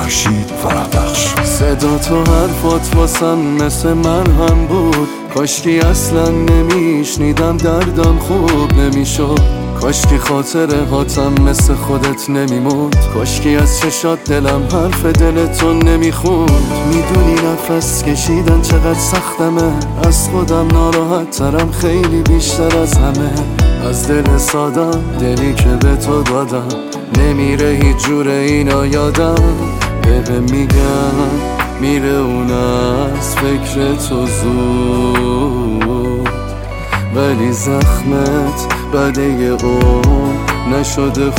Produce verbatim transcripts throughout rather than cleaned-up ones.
خورشید فرهبخش. صدا تو حرفات واسم مثل مرهم بود، کاشکی اصلا نمیشنیدم دردم خوب نمیشد، کاشکی خاطره هاتم مثل خودت نمیموند، کاشکی از چشات دلم حرف دلتو نمیخوند. میدونی نفس کشیدن چقدر سختمه، از خودم ناراحت ترم خیلی بیشتر از همه. از دل سادم دلی که به تو دادم، نمیره هیچ جوره اینا یادم. بهم میگم میره اون از فکر تو زود، ولی زخمت بده یه اون نشده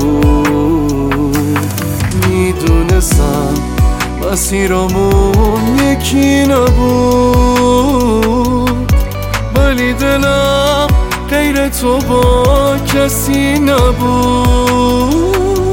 خوب. میدونستم مسیرمون یکی نبود، ولی دلم غیر تو با کسی نبود.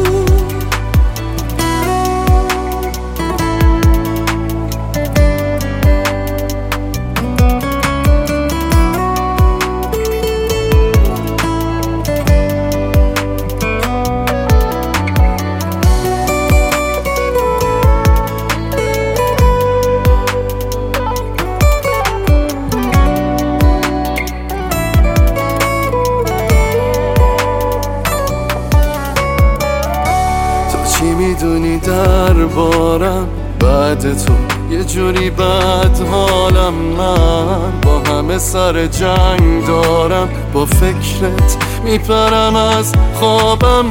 چی میدونی دربارم بعد تو؟ یه جوری بد حالم، من با همه سر جنگ دارم، با فکرت میپرم از خوابم.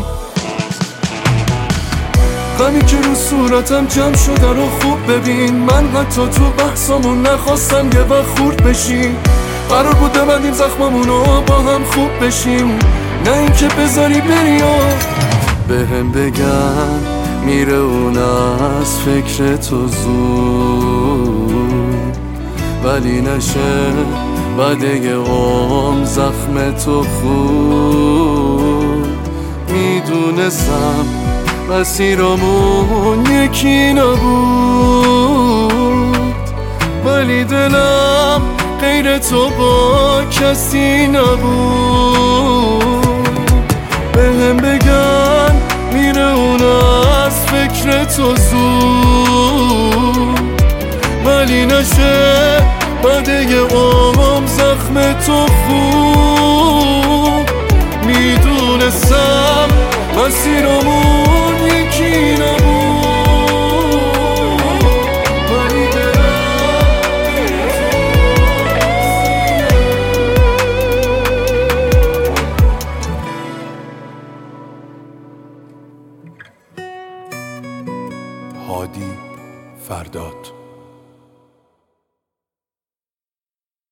غمی که رو صورتم جمع شده رو خوب ببین، من حتی تو بحثامون نخواستم یه وقت خورد بشیم. قرار بود ببندیم زخممونو با هم خوب بشیم، نه اینکه بذاری بری و بهم بگن میره اون از فکر تو زود، ولی نشه بده یه عمر زخم تو خوب. میدونستم مسیرمون یکی نبود، ولی دلم غیر تو با کسی نبود. بهم بگن میره اون از فکر تو زود، ولی نشه بده یه عمر زخم تو خوب. میدونستم مسیرمون یکی نبود، ولی هادی فرداد.